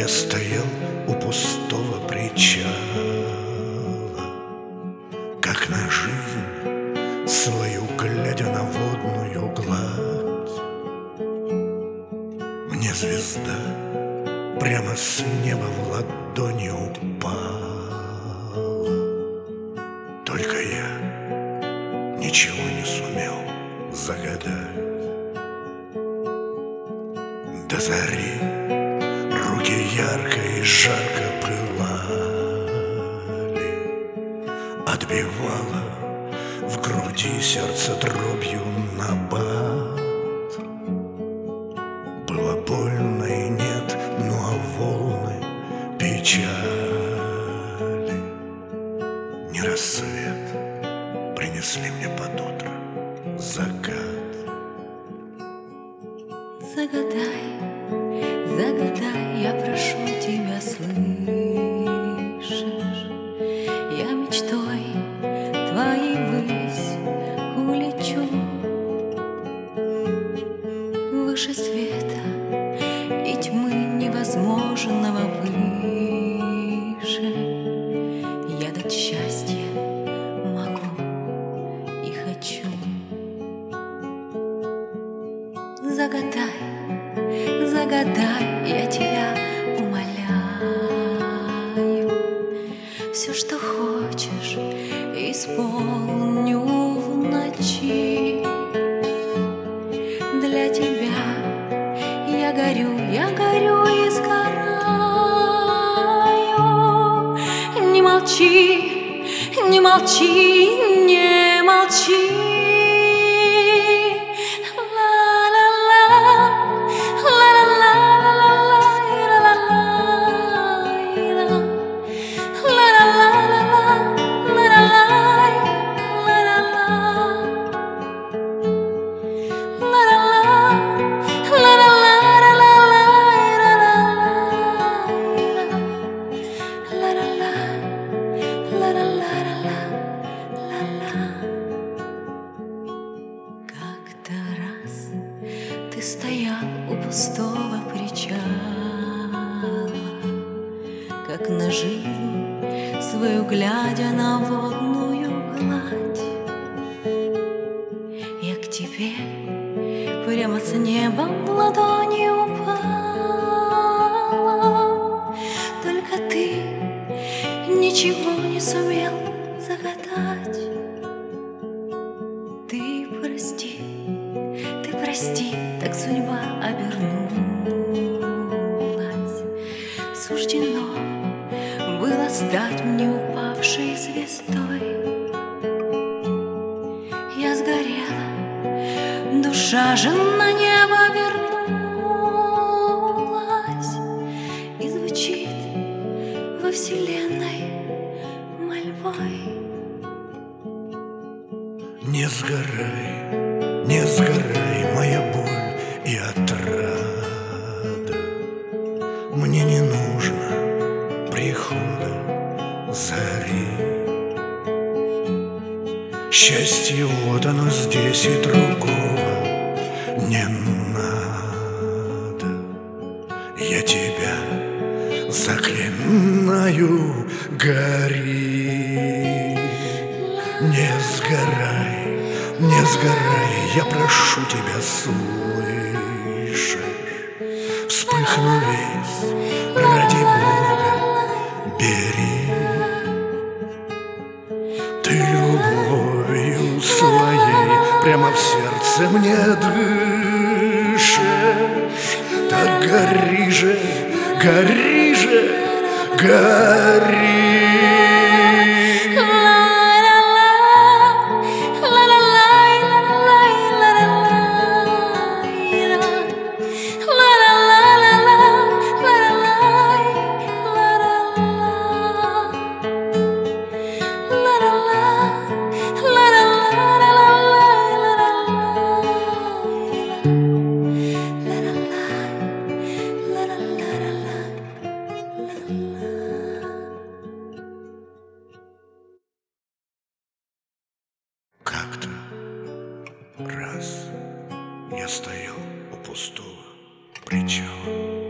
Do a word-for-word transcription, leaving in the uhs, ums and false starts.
Я стоял у пустого причала, как на жизнь свою, глядя на водную гладь. Мне звезда прямо с неба в ладони упала. Только я ничего не сумел загадать. До зари руки ярко и жарко пылали, отбивало в груди сердце дробью набат. Было больно и нет, ну а волны печали не рассвет принесли мне под утро закат. Загадай, загадай, я прошу тебя, слышишь? Я мечтой твоей ввысь улечу, выше света и тьмы невозможного выше. Я дать счастье могу и хочу. Загадай, загадай, я тебя умоляю. Все, что хочешь, исполню в ночи. Для тебя я горю, я горю и сгораю. Не молчи, не молчи, не молчи. Как-то раз ты стоял у пустого причала, как на жизнь свою глядя на водную гладь. Я к тебе прямо с неба в ладони упала. Только ты ничего не сумел загадать. Ты прости, ты прости, так судьба обернулась. Суждено было стать мне упавшей звездой. Я сгорела, душа же на небо вернулась. И звучит во вселенной мольбой: не сгорай, не сгорай, моя боль и отрада. Мне не нужно прихода зари. Счастье вот оно здесь, и другого не надо. Я тебя заклинаю, гори. Не сгорай, не сгорай, я прошу тебя, слышишь? Вспыхну весь, ради Бога, бери. Ты любовью своей прямо в сердце мне дышишь. Так гори же, гори же, гори. Как-то раз я стоял у пустого причала,